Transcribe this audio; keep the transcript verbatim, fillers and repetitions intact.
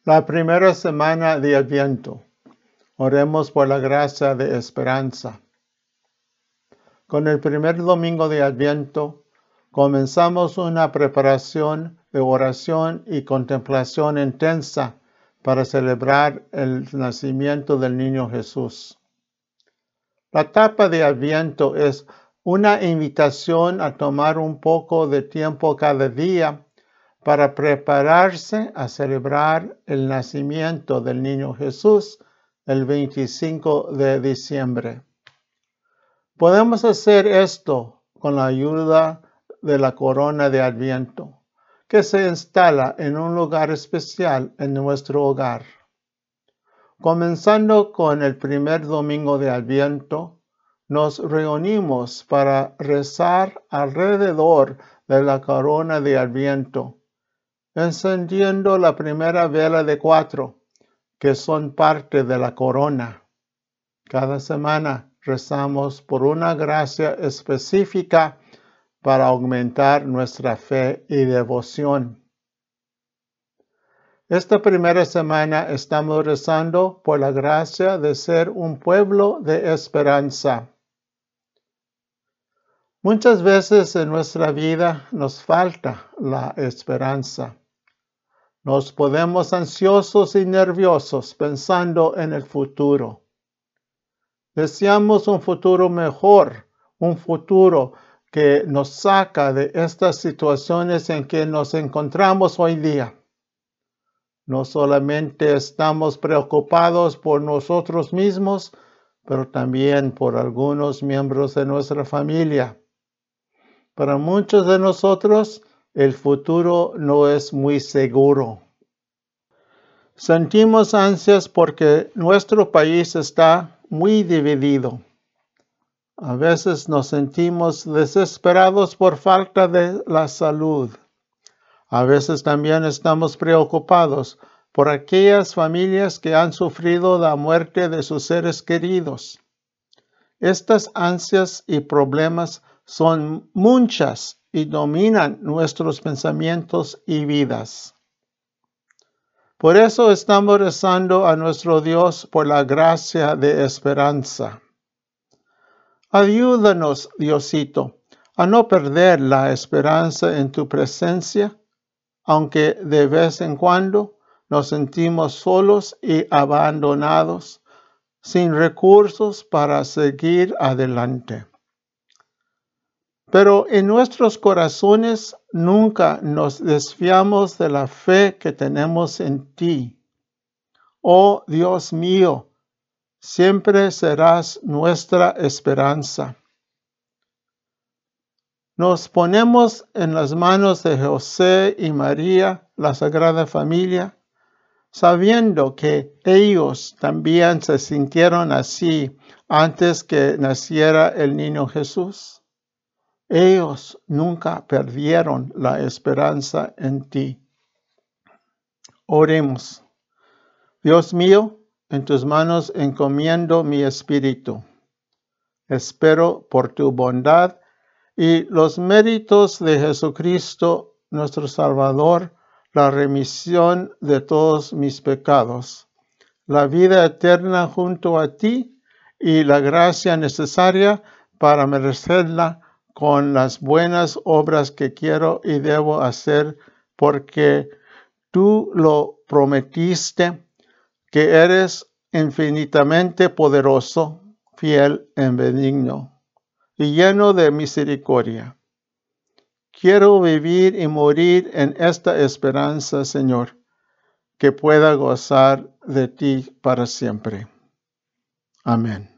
La primera semana de Adviento. Oremos por la gracia de esperanza. Con el primer domingo de Adviento, comenzamos una preparación de oración y contemplación intensa para celebrar el nacimiento del niño Jesús. La etapa de Adviento es una invitación a tomar un poco de tiempo cada día para prepararse a celebrar el nacimiento del niño Jesús el veinticinco de diciembre. Podemos hacer esto con la ayuda de la corona de Adviento, que se instala en un lugar especial en nuestro hogar. Comenzando con el primer domingo de Adviento, nos reunimos para rezar alrededor de la corona de Adviento, encendiendo la primera vela de cuatro, que son parte de la corona. Cada semana rezamos por una gracia específica para aumentar nuestra fe y devoción. Esta primera semana estamos rezando por la gracia de ser un pueblo de esperanza. Muchas veces en nuestra vida nos falta la esperanza. Nos ponemos ansiosos y nerviosos pensando en el futuro. Deseamos un futuro mejor, un futuro que nos saca de estas situaciones en que nos encontramos hoy día. No solamente estamos preocupados por nosotros mismos, pero también por algunos miembros de nuestra familia. Para muchos de nosotros, el futuro no es muy seguro. Sentimos ansias porque nuestro país está muy dividido. A veces nos sentimos desesperados por falta de la salud. A veces también estamos preocupados por aquellas familias que han sufrido la muerte de sus seres queridos. Estas ansias y problemas son muchas y dominan nuestros pensamientos y vidas. Por eso estamos rezando a nuestro Dios por la gracia de esperanza. Ayúdanos, Diosito, a no perder la esperanza en tu presencia, aunque de vez en cuando nos sentimos solos y abandonados, sin recursos para seguir adelante. Pero en nuestros corazones nunca nos desviamos de la fe que tenemos en ti. Oh Dios mío, siempre serás nuestra esperanza. Nos ponemos en las manos de José y María, la Sagrada Familia, sabiendo que ellos también se sintieron así antes que naciera el niño Jesús. Ellos nunca perdieron la esperanza en ti. Oremos. Dios mío, en tus manos encomiendo mi espíritu. Espero por tu bondad y los méritos de Jesucristo, nuestro Salvador, la remisión de todos mis pecados, la vida eterna junto a ti y la gracia necesaria para merecerla con las buenas obras que quiero y debo hacer, porque tú lo prometiste, que eres infinitamente poderoso, fiel y benigno, y lleno de misericordia. Quiero vivir y morir en esta esperanza, Señor, que pueda gozar de ti para siempre. Amén.